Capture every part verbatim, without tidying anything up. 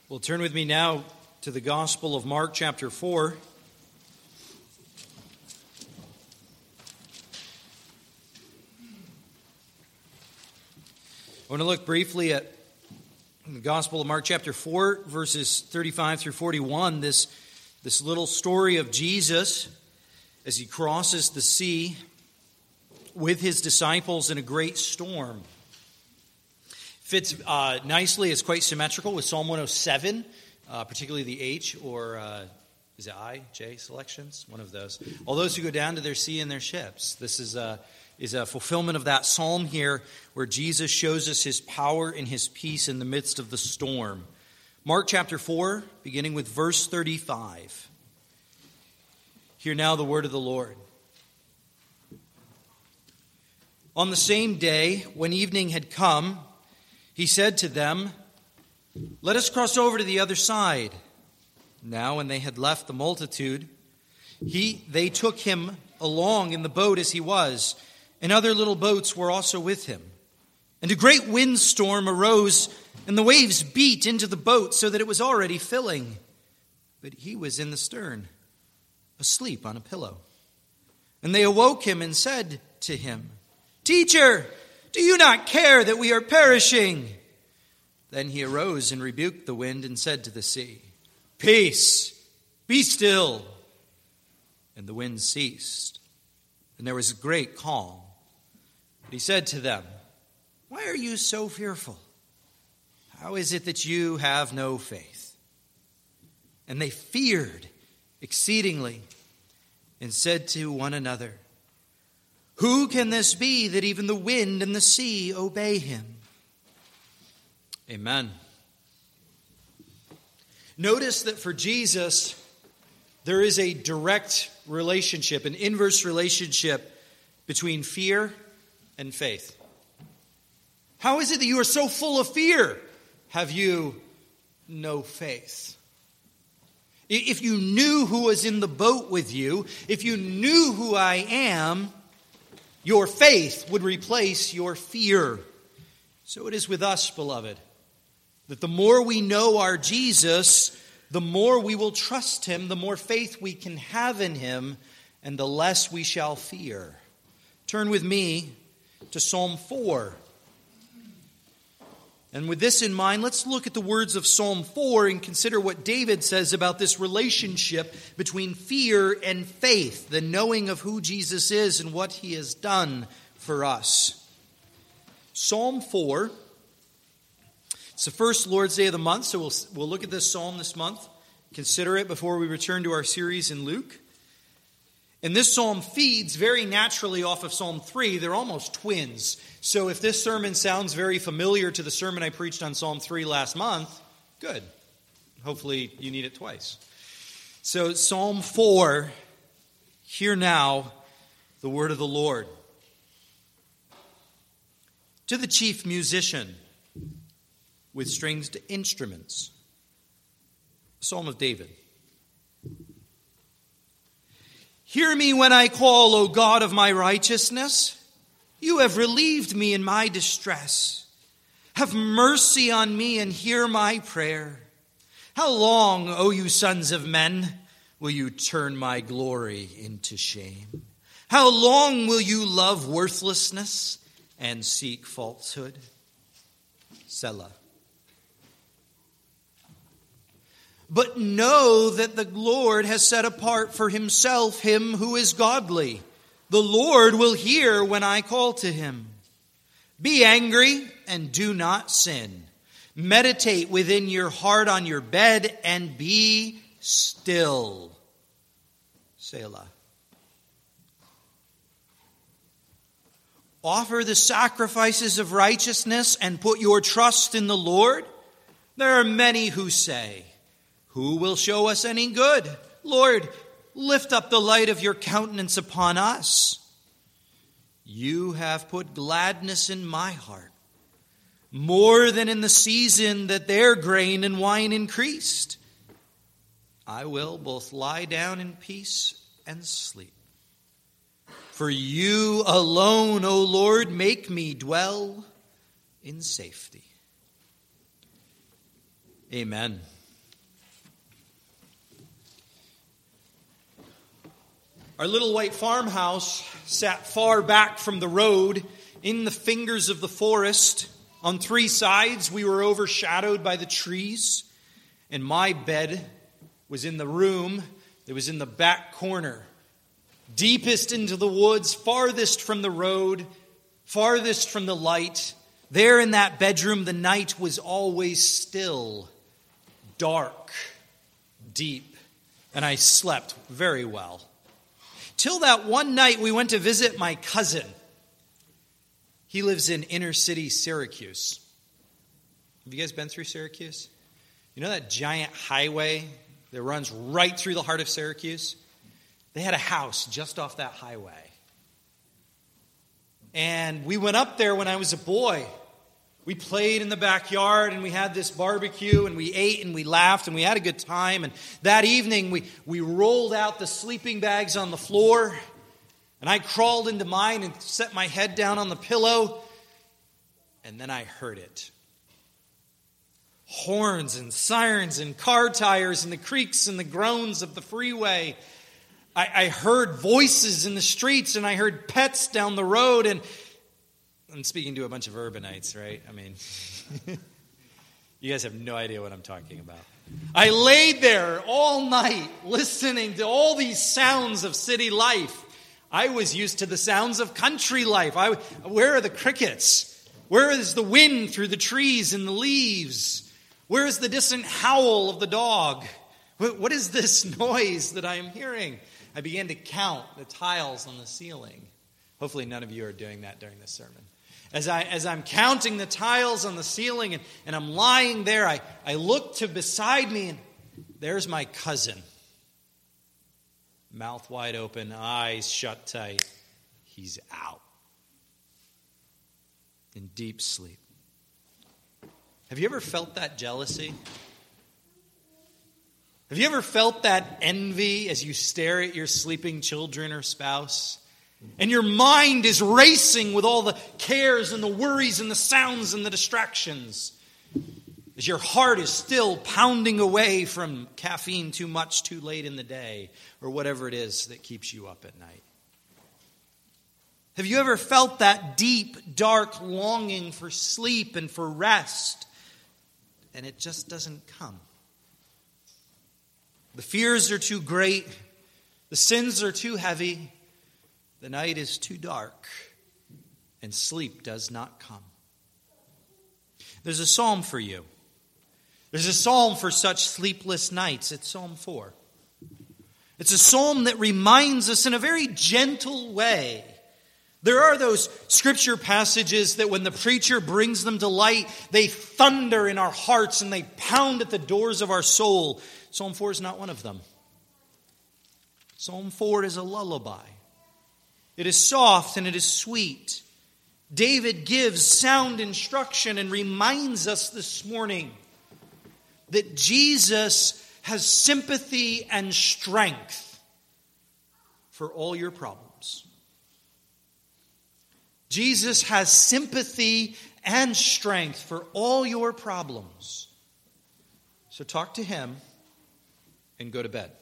Well, turn with me now to the Gospel of Mark, chapter four. I want to look briefly at the Gospel of Mark, chapter four, verses thirty-five through forty-one. This, this little story of Jesus as he crosses the sea with his disciples in a great storm. Fits uh, nicely, it's quite symmetrical with Psalm one oh seven, uh, particularly the H or uh, is it I, J selections? One of those. All those who go down to their sea in their ships. This is a, is a fulfillment of that psalm here where Jesus shows us his power and his peace in the midst of the storm. Mark chapter four, beginning with verse thirty-five. Hear now the word of the Lord. On the same day, when evening had come, he said to them, "Let us cross over to the other side." Now when they had left the multitude, he they took him along in the boat as he was, and other little boats were also with him. And a great windstorm arose, and the waves beat into the boat so that it was already filling. But he was in the stern, asleep on a pillow. And they awoke him and said to him, "Teacher, do you not care that we are perishing?" Then he arose and rebuked the wind and said to the sea, "Peace, be still." And the wind ceased, and there was a great calm. But he said to them, "Why are you so fearful? How is it that you have no faith?" And they feared exceedingly and said to one another, "Who can this be that even the wind and the sea obey him?" Amen. Notice that for Jesus, there is a direct relationship, an inverse relationship between fear and faith. How is it that you are so full of fear? Have you no faith? If you knew who was in the boat with you, if you knew who I am, your faith would replace your fear. So it is with us, beloved, that the more we know our Jesus, the more we will trust him, the more faith we can have in him, and the less we shall fear. Turn with me to Psalm four. And with this in mind, let's look at the words of Psalm four and consider what David says about this relationship between fear and faith, the knowing of who Jesus is and what he has done for us. Psalm four. It's the first Lord's Day of the month, so we'll, we'll look at this psalm this month, consider it before we return to our series in Luke. And this psalm feeds very naturally off of Psalm three. They're almost twins. So if this sermon sounds very familiar to the sermon I preached on Psalm three last month, good. Hopefully you need it twice. So Psalm four, hear now the word of the Lord. To the chief musician with stringed instruments. Psalm of David. Hear me when I call, O God of my righteousness. You have relieved me in my distress. Have mercy on me and hear my prayer. How long, O you sons of men, will you turn my glory into shame? How long will you love worthlessness and seek falsehood? Selah. But know that the Lord has set apart for himself him who is godly. The Lord will hear when I call to him. Be angry and do not sin. Meditate within your heart on your bed and be still. Selah. Offer the sacrifices of righteousness and put your trust in the Lord. There are many who say, "Who will show us any good? Lord, lift up the light of your countenance upon us." You have put gladness in my heart, more than in the season that their grain and wine increased. I will both lie down in peace and sleep. For you alone, O Lord, make me dwell in safety. Amen. Our little white farmhouse sat far back from the road in the fingers of the forest. On three sides, we were overshadowed by the trees, and my bed was in the room that was in the back corner, deepest into the woods, farthest from the road, farthest from the light. There in that bedroom, the night was always still, dark, deep, and I slept very well. Till that one night we went to visit my cousin. He lives in inner city Syracuse. Have you guys been through Syracuse? You know that giant highway that runs right through the heart of Syracuse? They had a house just off that highway. And we went up there when I was a boy. We played in the backyard and we had this barbecue and we ate and we laughed and we had a good time. And that evening we, we rolled out the sleeping bags on the floor and I crawled into mine and set my head down on the pillow. And then I heard it. Horns and sirens and car tires and the creaks and the groans of the freeway. I, I heard voices in the streets and I heard pets down the road. And I'm speaking to a bunch of urbanites, right? I mean, you guys have no idea what I'm talking about. I laid there all night listening to all these sounds of city life. I was used to the sounds of country life. I, where are the crickets? Where is the wind through the trees and the leaves? Where is the distant howl of the dog? What, what is this noise that I am hearing? I began to count the tiles on the ceiling. Hopefully none of you are doing that during this sermon. As, I, as I'm counting the tiles on the ceiling and, and I'm lying there, I, I look to beside me and there's my cousin. Mouth wide open, eyes shut tight. He's out. In deep sleep. Have you ever felt that jealousy? Have you ever felt that envy as you stare at your sleeping children or spouse? And your mind is racing with all the cares and the worries and the sounds and the distractions. As your heart is still pounding away from caffeine too much too late in the day or whatever it is that keeps you up at night. Have you ever felt that deep, dark longing for sleep and for rest? And it just doesn't come. The fears are too great. The sins are too heavy. The night is too dark, and sleep does not come. There's a psalm for you. There's a psalm for such sleepless nights. It's Psalm four. It's a psalm that reminds us in a very gentle way. There are those scripture passages that when the preacher brings them to light, they thunder in our hearts and they pound at the doors of our soul. Psalm four is not one of them. Psalm four is a lullaby. It is soft and it is sweet. David gives sound instruction and reminds us this morning that Jesus has sympathy and strength for all your problems. Jesus has sympathy and strength for all your problems. So talk to him and go to bed.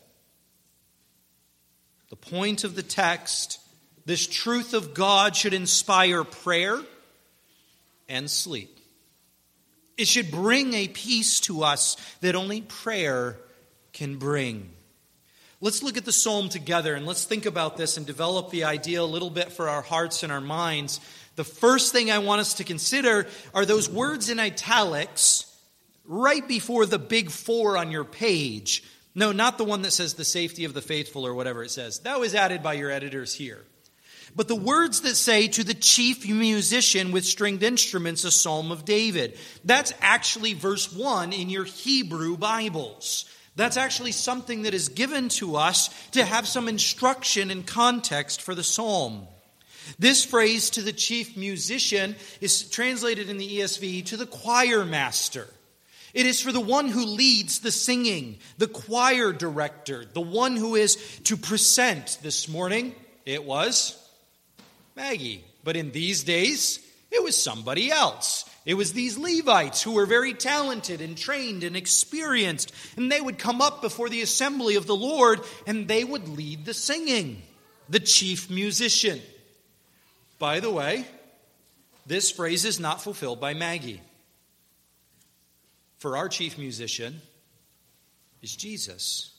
The point of the text, this truth of God should inspire prayer and sleep. It should bring a peace to us that only prayer can bring. Let's look at the psalm together and let's think about this and develop the idea a little bit for our hearts and our minds. The first thing I want us to consider are those words in italics right before the big four on your page. No, not the one that says the safety of the faithful or whatever it says. That was added by your editors here. But the words that say to the chief musician with stringed instruments, a psalm of David. That's actually verse one in your Hebrew Bibles. That's actually something that is given to us to have some instruction and context for the psalm. This phrase, to the chief musician, is translated in the E S V to the choir master. It is for the one who leads the singing, the choir director, the one who is to present. This morning, it was Maggie. But in these days, it was somebody else. It was these Levites who were very talented and trained and experienced. And they would come up before the assembly of the Lord and they would lead the singing. the chief musician. By the way, this phrase is not fulfilled by Maggie. For our chief musician is Jesus.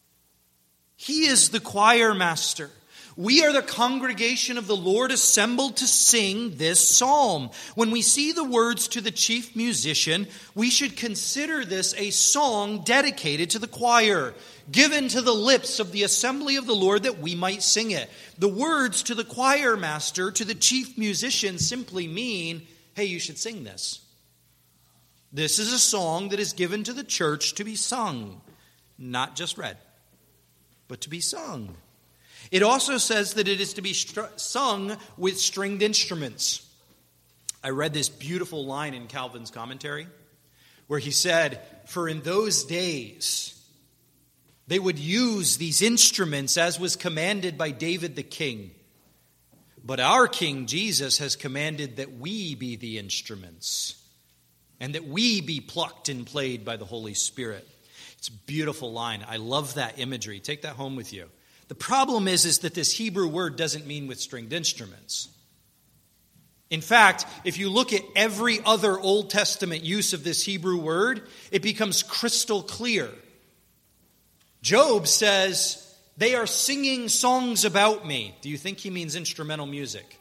He is the choir master. We are the congregation of the Lord assembled to sing this psalm. When we see the words to the chief musician, we should consider this a song dedicated to the choir, given to the lips of the assembly of the Lord that we might sing it. The words to the choir master, to the chief musician, simply mean, hey, you should sing this. This is a song that is given to the church to be sung, not just read, but to be sung. It also says that it is to be str- sung with stringed instruments. I read this beautiful line in Calvin's commentary where he said, for in those days they would use these instruments as was commanded by David the king. But our King Jesus has commanded that we be the instruments and that we be plucked and played by the Holy Spirit. It's a beautiful line. I love that imagery. Take that home with you. The problem is, is that this Hebrew word doesn't mean with stringed instruments. In fact, if you look at every other Old Testament use of this Hebrew word, it becomes crystal clear. Job says, they are singing songs about me. Do you think he means instrumental music?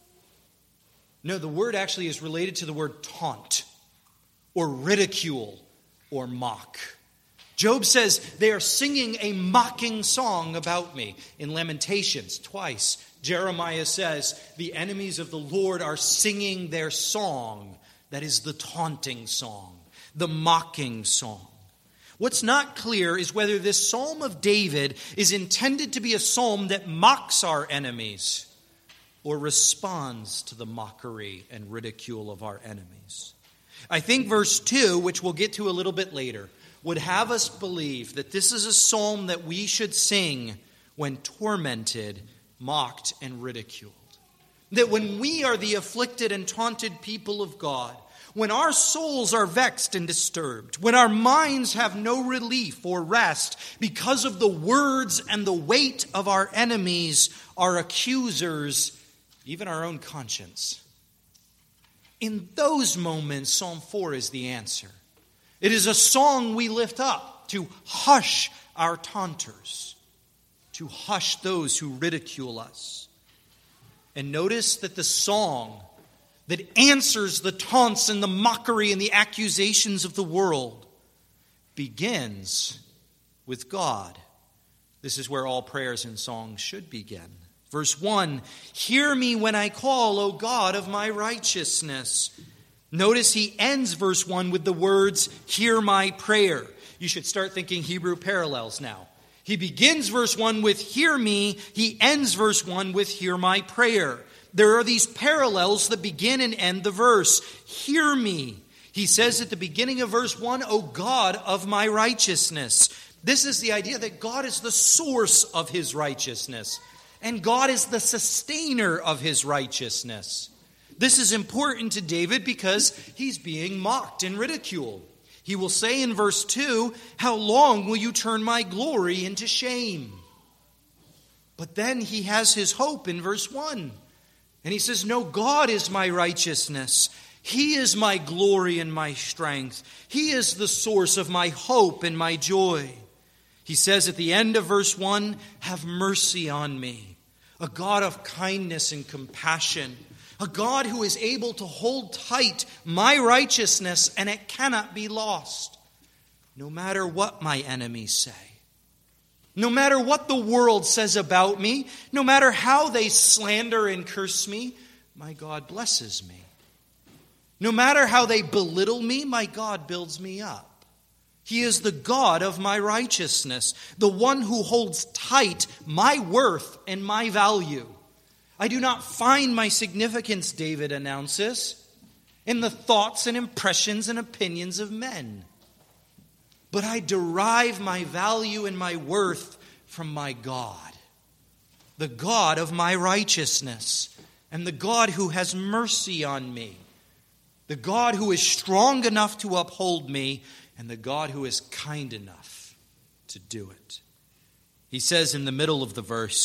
No, the word actually is related to the word taunt, or ridicule, or mock. Job says they are singing a mocking song about me. In Lamentations, twice, Jeremiah says the enemies of the Lord are singing their song. That is the taunting song, the mocking song. What's not clear is whether this Psalm of David is intended to be a psalm that mocks our enemies or responds to the mockery and ridicule of our enemies. I think verse two, which we'll get to a little bit later, would have us believe that this is a psalm that we should sing when tormented, mocked, and ridiculed. That when we are the afflicted and taunted people of God, when our souls are vexed and disturbed, when our minds have no relief or rest because of the words and the weight of our enemies, our accusers, even our own conscience. In those moments, Psalm four is the answer. It is a song we lift up to hush our taunters, to hush those who ridicule us. And notice that the song that answers the taunts and the mockery and the accusations of the world begins with God. This is where all prayers and songs should begin. Verse one, hear me when I call, O God of my righteousness. Notice he ends verse one with the words, hear my prayer. You should start thinking Hebrew parallels now. He begins verse one with hear me. He ends verse one with hear my prayer. There are these parallels that begin and end the verse. Hear me. He says at the beginning of verse one, O God of my righteousness. This is the idea that God is the source of his righteousness. And God is the sustainer of his righteousness. This is important to David because he's being mocked and ridiculed. He will say in verse two, how long will you turn my glory into shame? But then he has his hope in verse one. And he says, no, God is my righteousness. He is my glory and my strength. He is the source of my hope and my joy. He says at the end of verse one, have mercy on me. A God of kindness and compassion. A God who is able to hold tight my righteousness and it cannot be lost. No matter what my enemies say. No matter what the world says about me. No matter how they slander and curse me. My God blesses me. No matter how they belittle me. My God builds me up. He is the God of my righteousness. The one who holds tight my worth and my value. I do not find my significance, David announces, in the thoughts and impressions and opinions of men. But I derive my value and my worth from my God, the God of my righteousness, and the God who has mercy on me, the God who is strong enough to uphold me, and the God who is kind enough to do it. He says in the middle of the verse,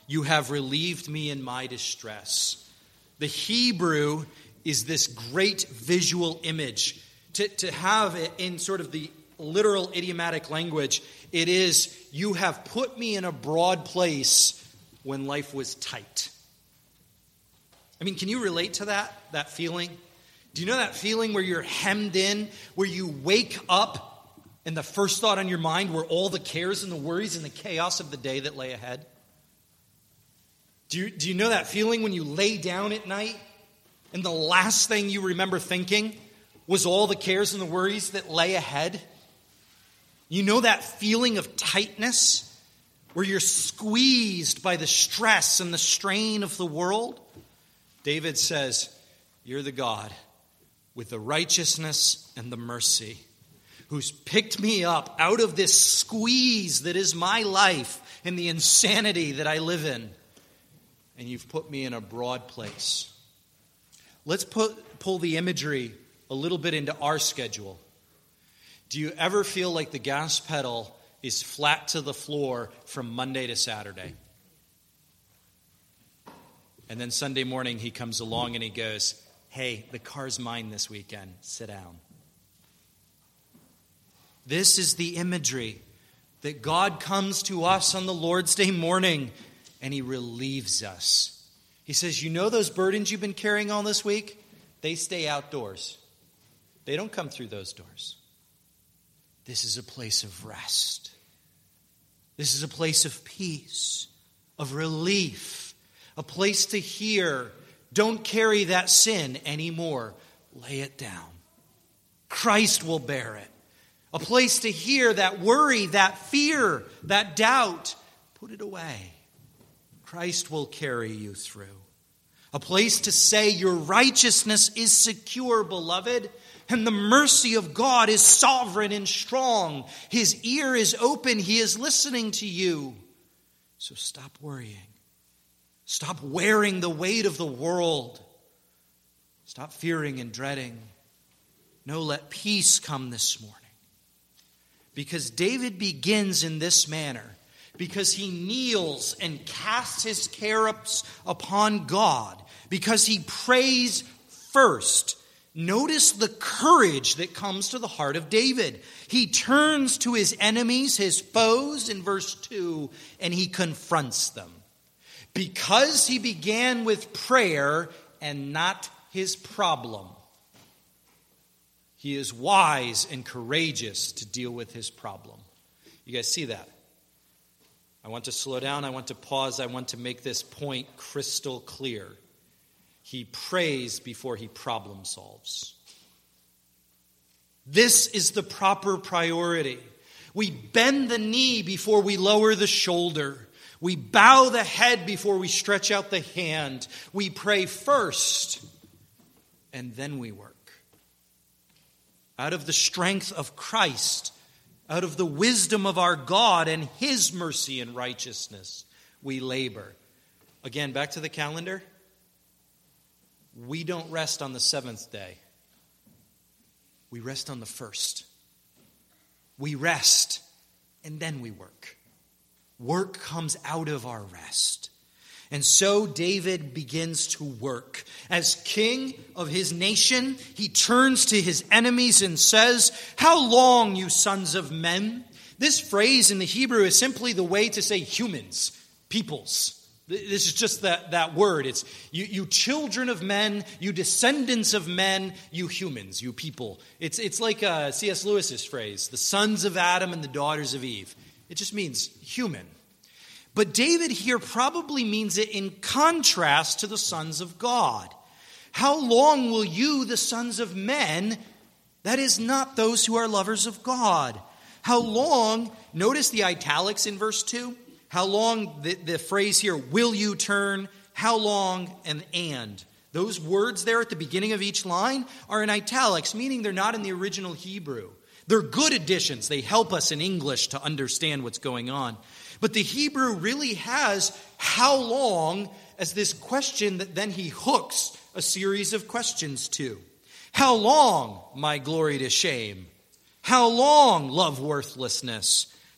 you have relieved me in my distress. The Hebrew is this great visual image. To, to have it in sort of the literal idiomatic language, it is, you have put me in a broad place when life was tight. I mean, can you relate to that, that feeling? Do you know that feeling where you're hemmed in, where you wake up and the first thought on your mind were all the cares and the worries and the chaos of the day that lay ahead? Do you, do you know that feeling when you lay down at night and the last thing you remember thinking was all the cares and the worries that lay ahead? You know that feeling of tightness where you're squeezed by the stress and the strain of the world? David says, you're the God with the righteousness and the mercy, who's picked me up out of this squeeze that is my life and the insanity that I live in. And you've put me in a broad place. Let's put, pull the imagery a little bit into our schedule. Do you ever feel like the gas pedal is flat to the floor from Monday to Saturday? And then Sunday morning he comes along and he goes, hey, the car's mine this weekend. Sit down. This is the imagery that God comes to us on the Lord's Day morning and he relieves us. He says, you know those burdens you've been carrying all this week? They stay outdoors. They don't come through those doors. This is a place of rest. This is a place of peace, of relief, a place to hear, don't carry that sin anymore. Lay it down. Christ will bear it. A place to hear that worry, that fear, that doubt. Put it away. Christ will carry you through. A place to say your righteousness is secure, beloved, and the mercy of God is sovereign and strong. His ear is open. He is listening to you. So stop worrying. Stop wearing the weight of the world. Stop fearing and dreading. No, let peace come this morning. Because David begins in this manner. Because he kneels and casts his care upon God. Because he prays first. Notice the courage that comes to the heart of David. He turns to his enemies, his foes, in verse two, and he confronts them. Because he began with prayer and not his problem. He is wise and courageous to deal with his problem. You guys see that? I want to slow down. I want to pause. I want to make this point crystal clear. He prays before he problem solves. This is the proper priority. We bend the knee before we lower the shoulder. We bow the head before we stretch out the hand. We pray first, and then we work. Out of the strength of Christ, out of the wisdom of our God and his mercy and righteousness, we labor. Again, back to the calendar. We don't rest on the seventh day. We rest on the first. We rest, and then we work. Work comes out of our rest. And so David begins to work. As king of his nation, he turns to his enemies and says, "How long, you sons of men?" This phrase in the Hebrew is simply the way to say humans, peoples. This is just that, that word. It's you, you children of men, you descendants of men, you humans, you people. It's, it's like uh, C S Lewis's phrase, the sons of Adam and the daughters of Eve. It just means human. But David here probably means it in contrast to the sons of God. How long will you, the sons of men, that is not those who are lovers of God? How long, notice the italics in verse two. How long, the, the phrase here, will you turn? How long, and and. Those words there at the beginning of each line are in italics, meaning they're not in the original Hebrew. They're good additions. They help us in English to understand what's going on. But the Hebrew really has how long as this question that then he hooks a series of questions to. How long, my glory to shame? How long, love worthlessness?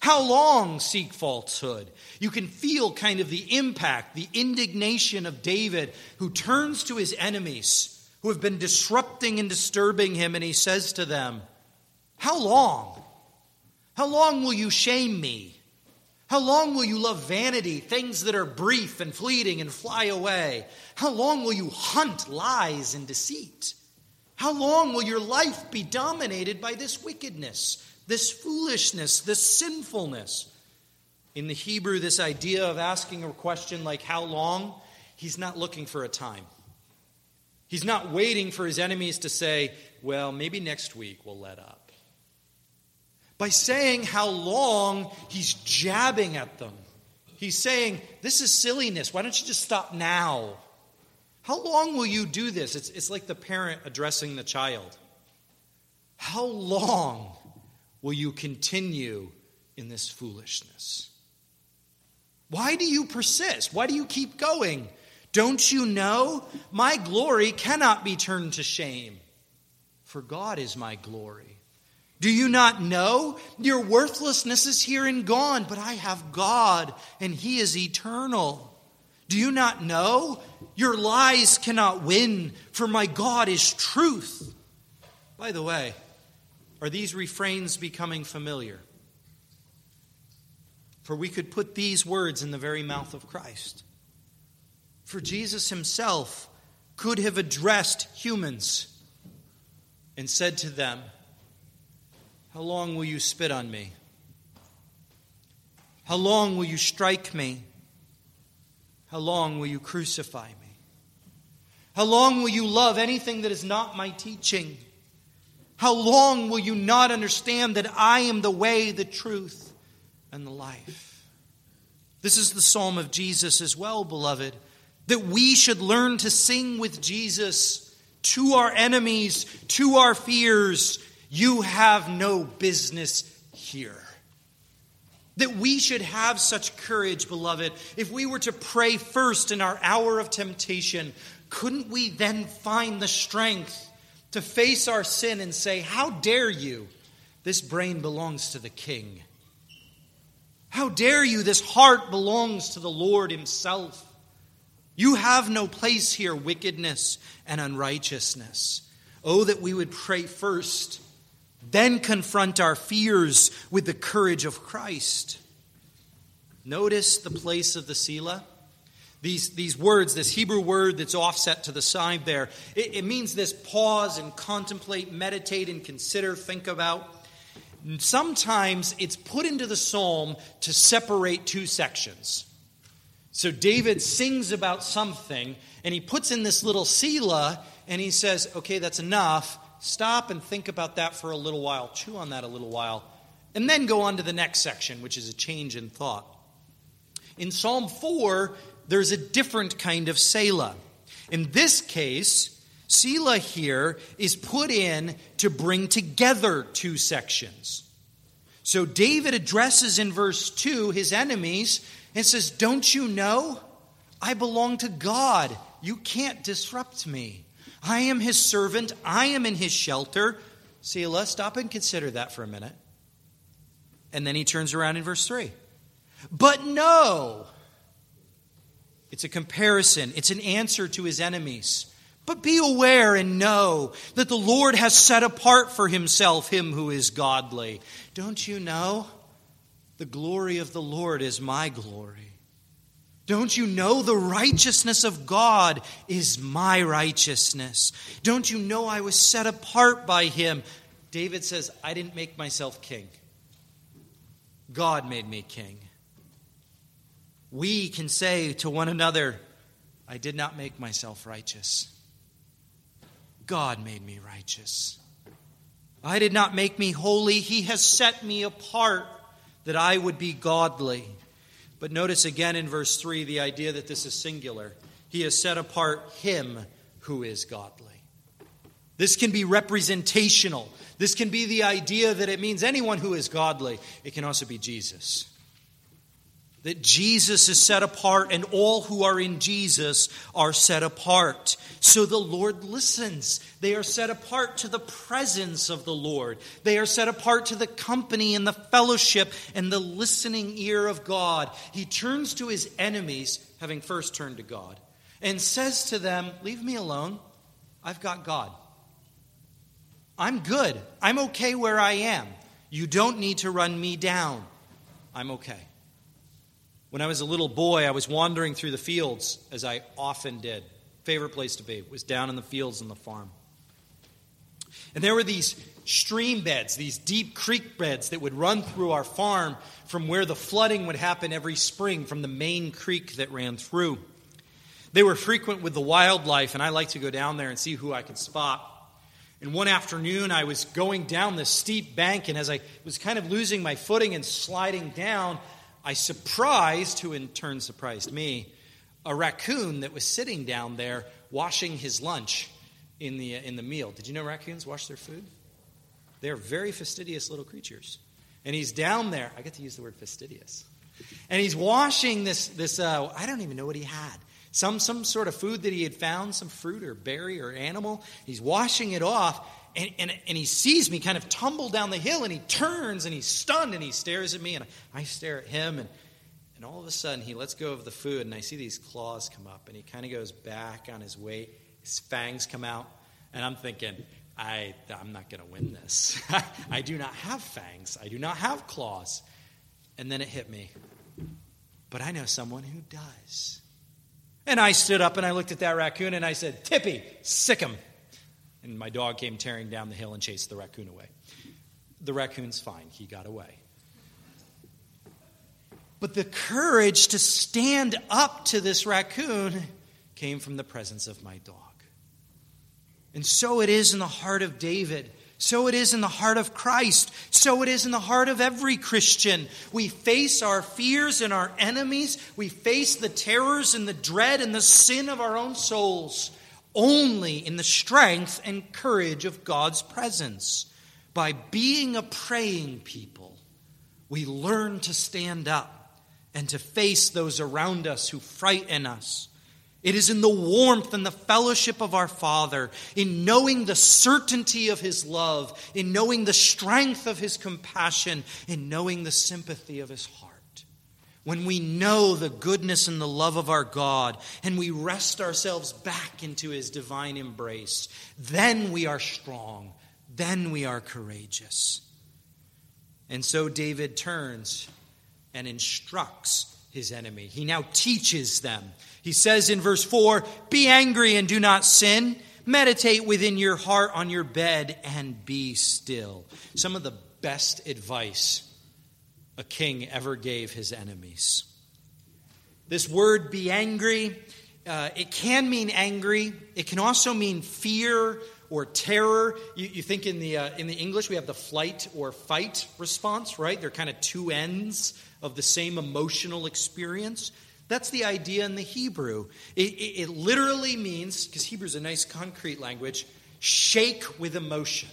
How long seek falsehood? You can feel kind of the impact, the indignation of David, who turns to his enemies, who have been disrupting and disturbing him, and he says to them, how long? How long will you shame me? How long will you love vanity, things that are brief and fleeting and fly away? How long will you hunt lies and deceit? How long will your life be dominated by this wickedness, this foolishness, this sinfulness? In the Hebrew, this idea of asking a question like how long, he's not looking for a time. He's not waiting for his enemies to say, well, maybe next week we'll let up. By saying how long, he's jabbing at them. He's saying, this is silliness. Why don't you just stop now? How long will you do this? It's, it's like the parent addressing the child. How long will you continue in this foolishness? Why do you persist? Why do you keep going? Don't you know my glory cannot be turned to shame? For God is my glory. Do you not know your worthlessness is here and gone, but I have God and he is eternal? Do you not know your lies cannot win, for my God is truth? By the way, are these refrains becoming familiar? For we could put these words in the very mouth of Christ. For Jesus himself could have addressed humans and said to them, how long will you spit on me? How long will you strike me? How long will you crucify me? How long will you love anything that is not my teaching? How long will you not understand that I am the way, the truth, and the life? This is the psalm of Jesus as well, beloved, that we should learn to sing with Jesus to our enemies, to our fears. You have no business here. That we should have such courage, beloved. If we were to pray first in our hour of temptation, couldn't we then find the strength to face our sin and say, how dare you? This brain belongs to the King. How dare you? This heart belongs to the Lord himself. You have no place here, wickedness and unrighteousness. Oh, that we would pray first, then confront our fears with the courage of Christ. Notice the place of the Selah. These, these words, this Hebrew word that's offset to the side there, it, it means this pause and contemplate, meditate and consider, think about. Sometimes it's put into the psalm to separate two sections. So David sings about something, and he puts in this little Selah, and he says, okay, that's enough. Stop and think about that for a little while. Chew on that a little while. And then go on to the next section, which is a change in thought. In Psalm four, there's a different kind of Selah. In this case, Selah here is put in to bring together two sections. So David addresses in verse two his enemies and says, don't you know? I belong to God. You can't disrupt me. I am his servant. I am in his shelter. Selah, stop and consider that for a minute. And then he turns around in verse three. But no. It's a comparison. It's an answer to his enemies. But be aware and know that the Lord has set apart for himself him who is godly. Don't you know? The glory of the Lord is my glory. Don't you know the righteousness of God is my righteousness? Don't you know I was set apart by him? David says, I didn't make myself king. God made me king. We can say to one another, I did not make myself righteous. God made me righteous. I did not make me holy. He has set me apart that I would be godly. But notice again in verse three the idea that this is singular. He has set apart him who is godly. This can be representational. This can be the idea that it means anyone who is godly. It can also be Jesus. that Jesus is set apart and all who are in Jesus are set apart. So the Lord listens. They are set apart to the presence of the Lord. They are set apart to the company and the fellowship and the listening ear of God. He turns to his enemies, having first turned to God, and says to them, leave me alone. I've got God. I'm good. I'm okay where I am. You don't need to run me down. I'm okay. When I was a little boy, I was wandering through the fields, as I often did. Favorite place to be was down in the fields on the farm. And there were these stream beds, these deep creek beds that would run through our farm from where the flooding would happen every spring from the main creek that ran through. They were frequent with the wildlife, and I liked to go down there and see who I could spot. And one afternoon, I was going down this steep bank, and as I was kind of losing my footing and sliding down, I surprised, who in turn surprised me, a raccoon that was sitting down there washing his lunch in the in the meal. Did you know raccoons wash their food? They're very fastidious little creatures. And he's down there. I get to use the word fastidious. And he's washing this, this uh, I don't even know what he had. Some, some sort of food that he had found, some fruit or berry or animal. He's washing it off. And, and, and he sees me kind of tumble down the hill, and he turns, and he's stunned, and he stares at me, and I stare at him, and, and all of a sudden he lets go of the food, and I see these claws come up, and he kind of goes back on his weight. His fangs come out, and I'm thinking, I, I'm not going to win this. I do not have fangs. I do not have claws. And then it hit me. But I know someone who does. And I stood up, and I looked at that raccoon, and I said, Tippy, sick him. And my dog came tearing down the hill and chased the raccoon away. The raccoon's fine. He got away. But the courage to stand up to this raccoon came from the presence of my dog. And so it is in the heart of David. So it is in the heart of Christ. So it is in the heart of every Christian. We face our fears and our enemies. We face the terrors and the dread and the sin of our own souls only in the strength and courage of God's presence. By being a praying people, we learn to stand up and to face those around us who frighten us. It is in the warmth and the fellowship of our Father, in knowing the certainty of His love, in knowing the strength of His compassion, in knowing the sympathy of His heart. When we know the goodness and the love of our God, and we rest ourselves back into His divine embrace, then we are strong, then we are courageous. And so David turns and instructs his enemy. He now teaches them. He says in verse four, "Be angry and do not sin. Meditate within your heart on your bed and be still." Some of the best advice a king ever gave his enemies. This word, be angry, uh, it can mean angry. It can also mean fear or terror. You, you think in the uh, in the English we have the flight or fight response, right? They're kind of two ends of the same emotional experience. That's the idea in the Hebrew. It, it, it literally means, because Hebrew is a nice concrete language, shake with emotion.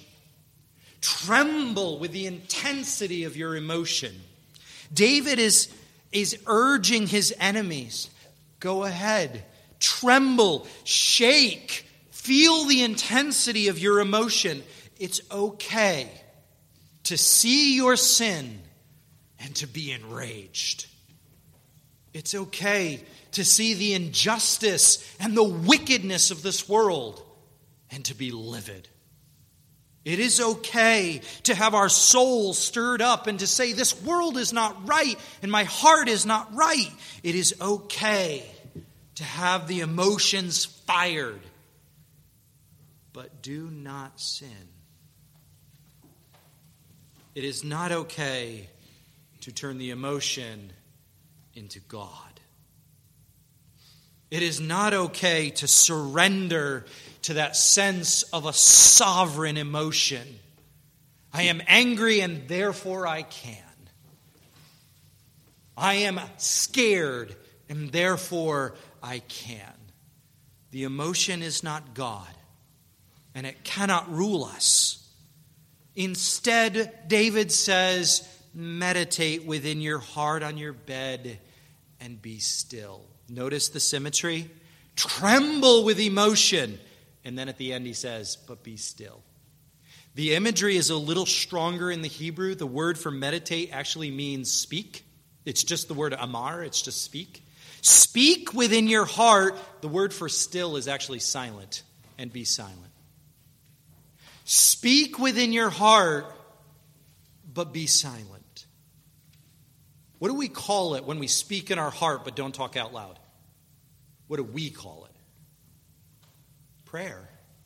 Tremble with the intensity of your emotion. David is, is urging his enemies, go ahead, tremble, shake, feel the intensity of your emotion. It's okay to see your sin and to be enraged. It's okay to see the injustice and the wickedness of this world and to be livid. It is okay to have our soul stirred up and to say, this world is not right and my heart is not right. It is okay to have the emotions fired. But do not sin. It is not okay to turn the emotion into God. It is not okay to surrender to that sense of a sovereign emotion. I am angry and therefore I can. I am scared and therefore I can. The emotion is not God, and it cannot rule us. Instead, David says, meditate within your heart on your bed and be still. Notice the symmetry. Tremble with emotion. And then at the end he says, but be still. The imagery is a little stronger in the Hebrew. The word for meditate actually means speak. It's just the word amar. It's just speak. Speak within your heart. The word for still is actually silent. And be silent. Speak within your heart, but be silent. What do we call it when we speak in our heart but don't talk out loud? What do we call it? Prayer.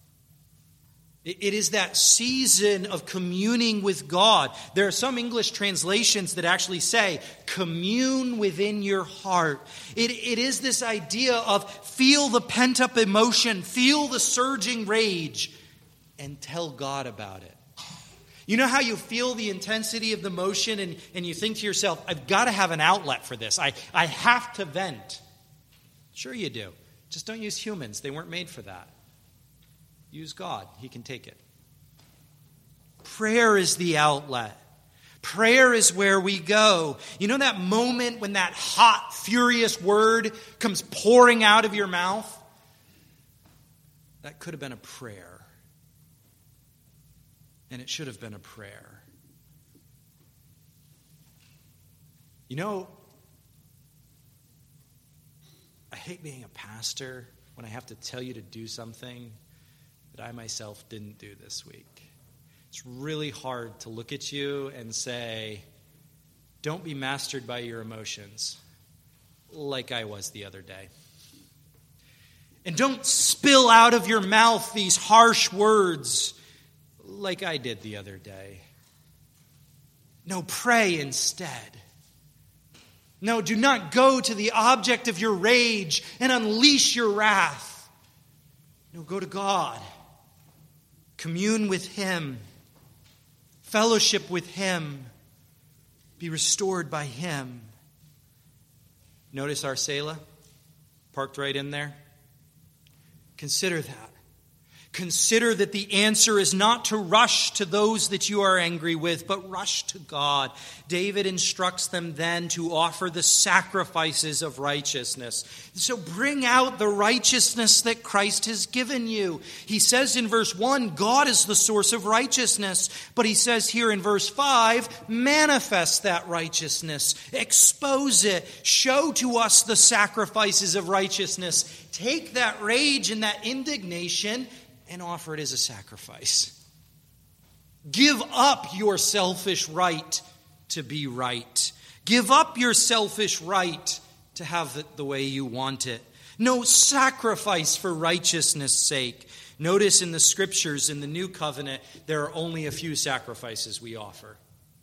It is that season of communing with God. There are some English translations that actually say, commune within your heart. It, it is this idea of feel the pent-up emotion, feel the surging rage, and tell God about it. You know how you feel the intensity of the motion and, and you think to yourself, I've got to have an outlet for this. I, I have to vent. Sure you do. Just don't use humans. They weren't made for that. Use God. He can take it. Prayer is the outlet. Prayer is where we go. You know that moment when that hot, furious word comes pouring out of your mouth? That could have been a prayer. And it should have been a prayer. You know, I hate being a pastor when I have to tell you to do something that I myself didn't do this week. It's really hard to look at you and say, don't be mastered by your emotions, like I was the other day. And don't spill out of your mouth these harsh words, like I did the other day. No, pray instead. No, do not go to the object of your rage and unleash your wrath. No, go to God. Commune with Him. Fellowship with Him. Be restored by Him. Notice our Selah, parked right in there. Consider that. Consider that the answer is not to rush to those that you are angry with, but rush to God. David instructs them then to offer the sacrifices of righteousness. So bring out the righteousness that Christ has given you. He says in verse one, God is the source of righteousness. But he says here in verse five, manifest that righteousness. Expose it. Show to us the sacrifices of righteousness. Take that rage and that indignation and offer it as a sacrifice. Give up your selfish right to be right. Give up your selfish right to have it the way you want it. No sacrifice for righteousness' sake. Notice in the scriptures, in the new covenant, there are only a few sacrifices we offer.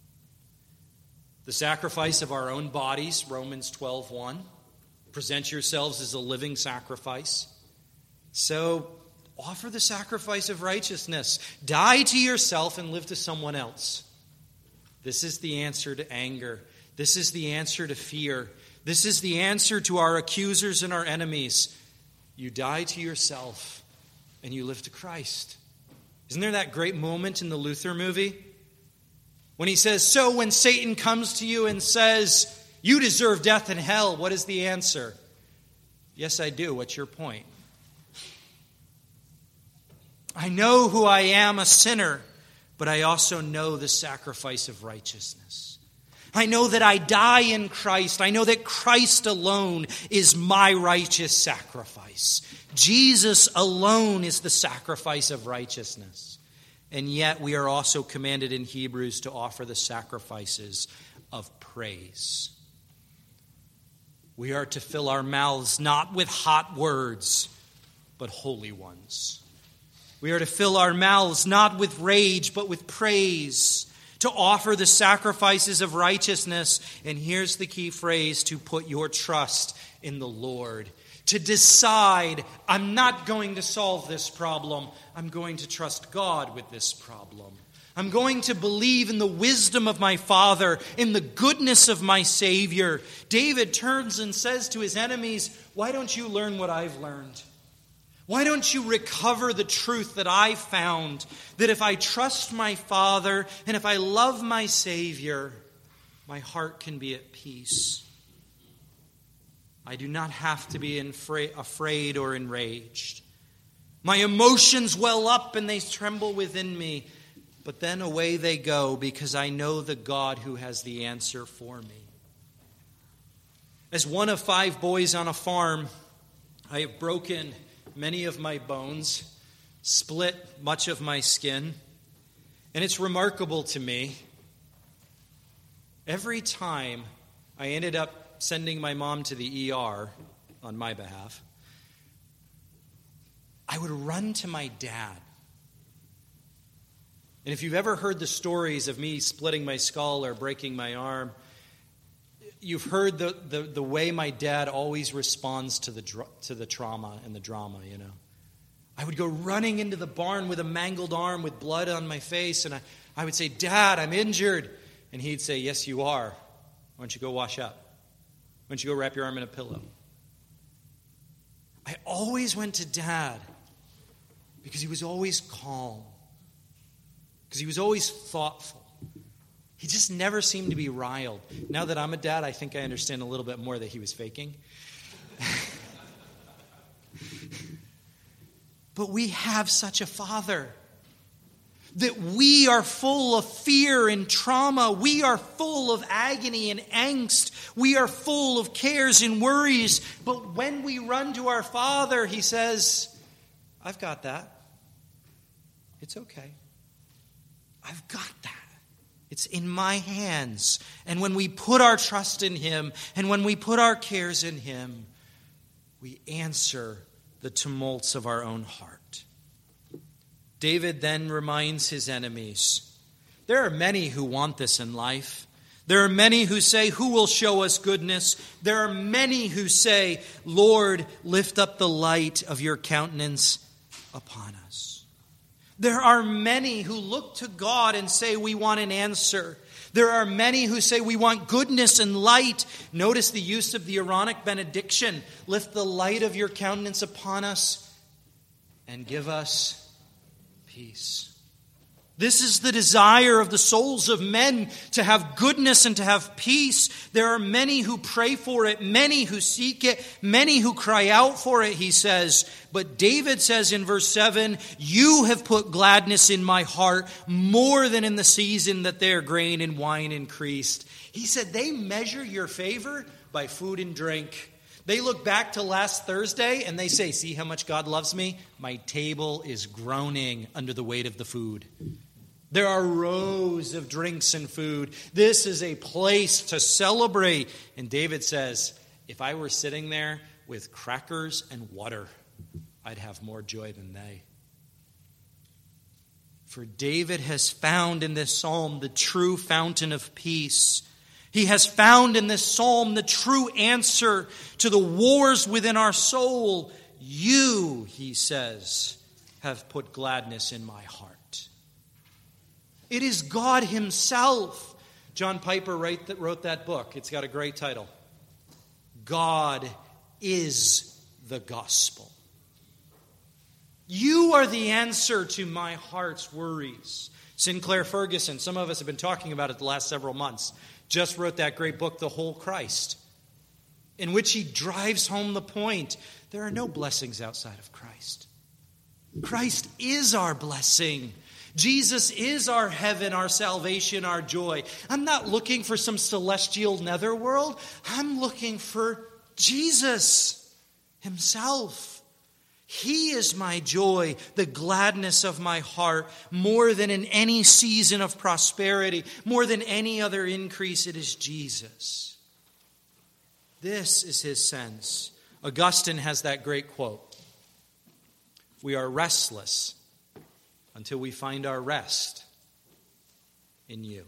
The sacrifice of our own bodies, Romans twelve one. Present yourselves as a living sacrifice. So, offer the sacrifice of righteousness. Die to yourself and live to someone else. This is the answer to anger. This is the answer to fear. This is the answer to our accusers and our enemies. You die to yourself and you live to Christ. Isn't there that great moment in the Luther movie? When he says, so when Satan comes to you and says, you deserve death and hell, what is the answer? Yes, I do. What's your point? I know who I am, a sinner, but I also know the sacrifice of righteousness. I know that I die in Christ. I know that Christ alone is my righteous sacrifice. Jesus alone is the sacrifice of righteousness. And yet we are also commanded in Hebrews to offer the sacrifices of praise. We are to fill our mouths not with hot words, but holy ones. We are to fill our mouths not with rage, but with praise, to offer the sacrifices of righteousness. And here's the key phrase, to put your trust in the Lord. To decide, I'm not going to solve this problem. I'm going to trust God with this problem. I'm going to believe in the wisdom of my Father, in the goodness of my Savior. David turns and says to his enemies, why don't you learn what I've learned? Why don't you recover the truth that I found, that if I trust my Father and if I love my Savior, my heart can be at peace. I do not have to be afraid or enraged. My emotions well up and they tremble within me, but then away they go because I know the God who has the answer for me. As one of five boys on a farm, I have broken many of my bones, split much of my skin, and it's remarkable to me. Every time I ended up sending my mom to the E R on my behalf, I would run to my dad. And if you've ever heard the stories of me splitting my skull or breaking my arm, you've heard the, the, the way my dad always responds to the to the trauma and the drama, you know. I would go running into the barn with a mangled arm with blood on my face, and I, I would say, Dad, I'm injured. And he'd say, yes, you are. Why don't you go wash up? Why don't you go wrap your arm in a pillow? I always went to Dad because he was always calm, because he was always thoughtful. He just never seemed to be riled. Now that I'm a dad, I think I understand a little bit more that he was faking. But we have such a Father that we are full of fear and trauma. We are full of agony and angst. We are full of cares and worries. But when we run to our Father, He says, I've got that. It's okay. I've got that. It's in my hands. And when we put our trust in Him, and when we put our cares in Him, we answer the tumults of our own heart. David then reminds his enemies, there are many who want this in life. There are many who say, who will show us goodness? There are many who say, Lord, lift up the light of your countenance upon us. There are many who look to God and say, we want an answer. There are many who say we want goodness and light. Notice the use of the Aaronic benediction. Lift the light of your countenance upon us and give us peace. This is the desire of the souls of men, to have goodness and to have peace. There are many who pray for it, many who seek it, many who cry out for it, he says. But David says in verse seven, you have put gladness in my heart more than in the season that their grain and wine increased. He said they measure your favor by food and drink. They look back to last Thursday and they say, see how much God loves me? My table is groaning under the weight of the food. There are rows of drinks and food. This is a place to celebrate. And David says, if I were sitting there with crackers and water, I'd have more joy than they. For David has found in this psalm the true fountain of peace. He has found in this psalm the true answer to the wars within our soul. You, he says, have put gladness in my heart. It is God Himself. John Piper wrote that book. It's got a great title. God is the gospel. You are the answer to my heart's worries. Sinclair Ferguson, some of us have been talking about it the last several months, just wrote that great book, The Whole Christ, in which he drives home the point. There are no blessings outside of Christ. Christ is our blessing. Jesus is our heaven, our salvation, our joy. I'm not looking for some celestial netherworld. I'm looking for Jesus Himself. He is my joy, the gladness of my heart, more than in any season of prosperity, more than any other increase. It is Jesus. This is His sense. Augustine has that great quote. We are restless until we find our rest in you.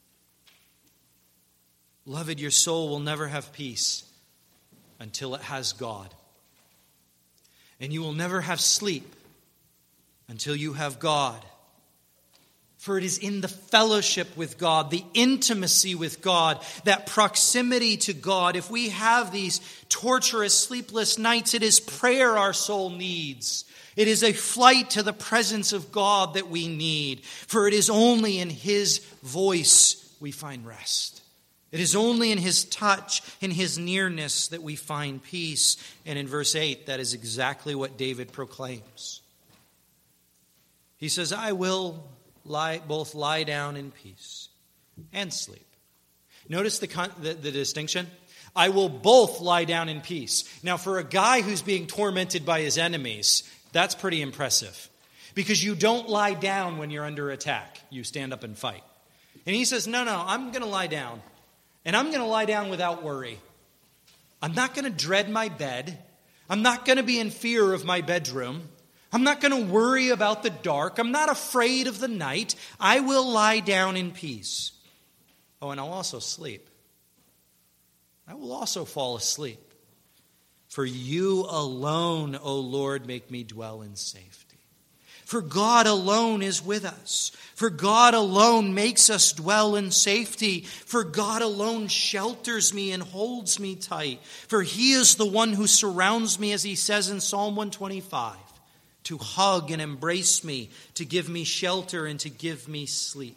Beloved, your soul will never have peace until it has God. And you will never have sleep until you have God. For it is in the fellowship with God, the intimacy with God, that proximity to God. If we have these torturous, sleepless nights, it is prayer our soul needs. It is a flight to the presence of God that we need. For it is only in His voice we find rest. It is only in his touch, in his nearness, that we find peace. And in verse eight, that is exactly what David proclaims. He says, I will lie, both lie down in peace and sleep. Notice the, the, the distinction. I will both lie down in peace. Now, for a guy who's being tormented by his enemies, that's pretty impressive. Because you don't lie down when you're under attack. You stand up and fight. And he says, no, no, I'm going to lie down. And I'm going to lie down without worry. I'm not going to dread my bed. I'm not going to be in fear of my bedroom. I'm not going to worry about the dark. I'm not afraid of the night. I will lie down in peace. Oh, and I'll also sleep. I will also fall asleep. For you alone, O Lord, make me dwell in safety. For God alone is with us. For God alone makes us dwell in safety. For God alone shelters me and holds me tight. For he is the one who surrounds me, as he says in Psalm one twenty-five, to hug and embrace me, to give me shelter and to give me sleep.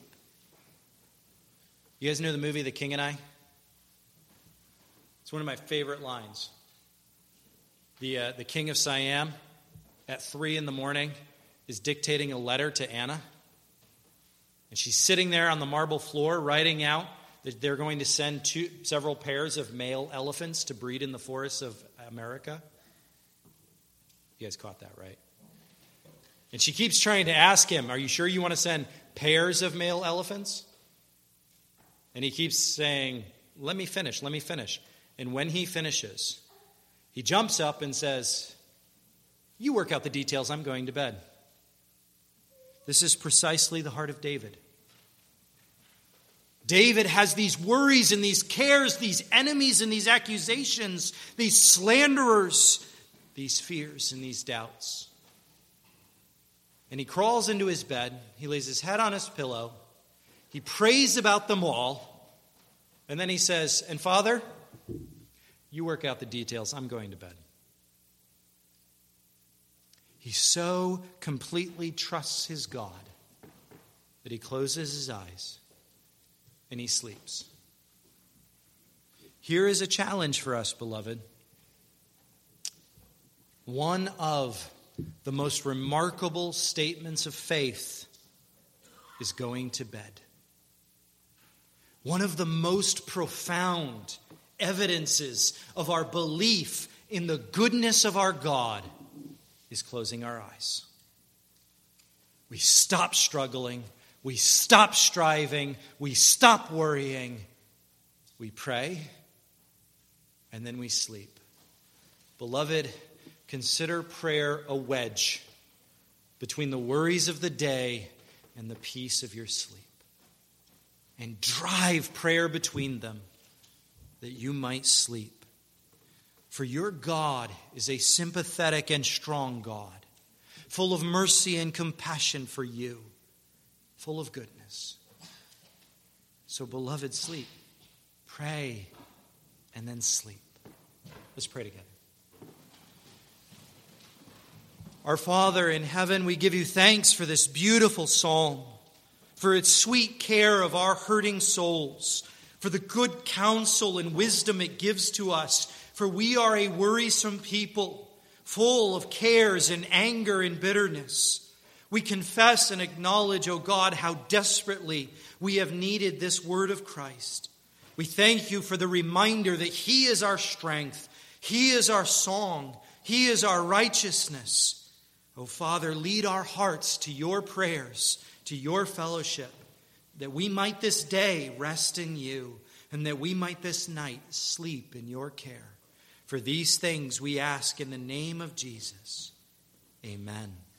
You guys know the movie The King and I? It's one of my favorite lines. The, uh, the King of Siam at three in the morning is dictating a letter to Anna. And she's sitting there on the marble floor writing out that they're going to send two, several pairs of male elephants to breed in the forests of America. You guys caught that, right? And she keeps trying to ask him, are you sure you want to send pairs of male elephants? And he keeps saying, let me finish, let me finish. And when he finishes, he jumps up and says, you work out the details, I'm going to bed. This is precisely the heart of David. David has these worries and these cares, these enemies and these accusations, these slanderers, these fears and these doubts. And he crawls into his bed. He lays his head on his pillow. He prays about them all. And then he says, and Father, you work out the details. I'm going to bed. He so completely trusts his God that he closes his eyes and he sleeps. Here is a challenge for us, beloved. One of the most remarkable statements of faith is going to bed. One of the most profound evidences of our belief in the goodness of our God is closing our eyes. We stop struggling. We stop striving. We stop worrying. We pray, and then we sleep. Beloved, consider prayer a wedge between the worries of the day and the peace of your sleep. And drive prayer between them that you might sleep. For your God is a sympathetic and strong God, full of mercy and compassion for you, full of goodness. So, beloved, sleep. Pray and then sleep. Let's pray together. Our Father in heaven, we give you thanks for this beautiful psalm, for its sweet care of our hurting souls, for the good counsel and wisdom it gives to us. For we are a worrisome people, full of cares and anger and bitterness. We confess and acknowledge, O God, how desperately we have needed this word of Christ. We thank you for the reminder that he is our strength, he is our song, he is our righteousness. O Father, lead our hearts to your prayers, to your fellowship, that we might this day rest in you, and that we might this night sleep in your care. For these things we ask in the name of Jesus. Amen.